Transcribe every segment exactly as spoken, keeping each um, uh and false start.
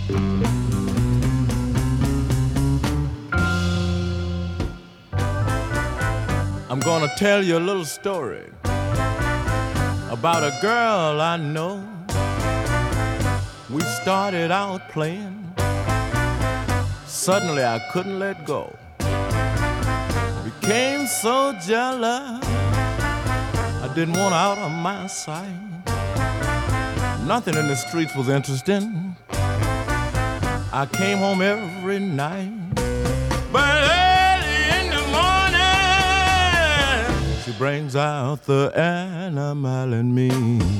I'm gonna tell you a little story about a girl I know. We started out playing. Suddenly I couldn't let go. Became so jealous, I didn't want her out of my sight. Nothing in the streets was interesting. I came home every night, but early in the morning she brings out the animal in me.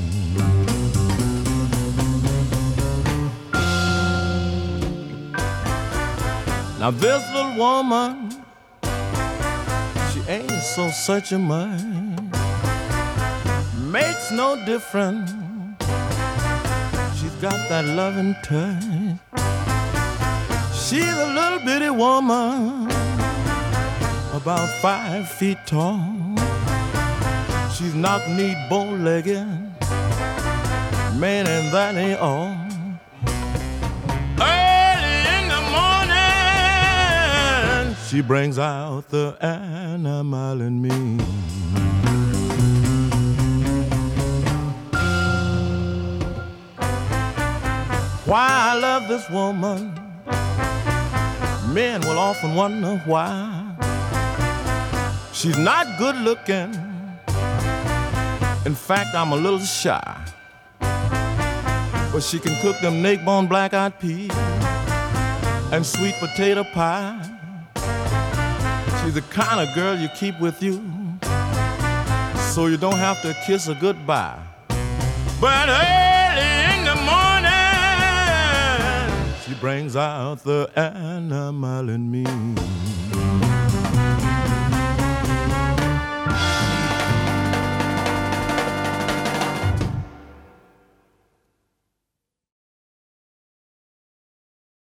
Now this little woman, she ain't so such a much, makes no difference. She's got that loving touch. She's a little bitty woman, about five feet tall. She's knock-kneed, bow-legged, man, and that ain't all. Early in the morning, she brings out the animal in me. Why I love this woman, men will often wonder why. She's not good looking. In fact, I'm a little shy. But she can cook them neck-bone black-eyed peas and sweet potato pie. She's the kind of girl you keep with you, so you don't have to kiss her goodbye. But early in the morning, she brings out the animal in me.